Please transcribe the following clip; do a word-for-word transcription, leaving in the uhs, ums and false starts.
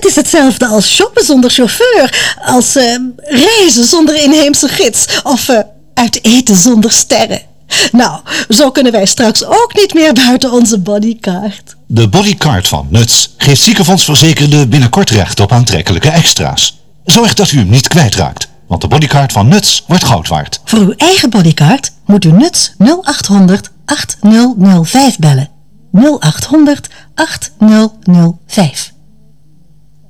Dat is hetzelfde als shoppen zonder chauffeur, als uh, reizen zonder inheemse gids of uh, uit eten zonder sterren. Nou, zo kunnen wij straks ook niet meer buiten onze bodycard. De bodycard van Nuts geeft ziekenfondsverzekerden binnenkort recht op aantrekkelijke extra's. Zorg dat u hem niet kwijtraakt, want de bodycard van Nuts wordt goud waard. Voor uw eigen bodycard moet u Nuts nul acht honderd acht nul nul vijf bellen. nul acht honderd acht nul nul vijf.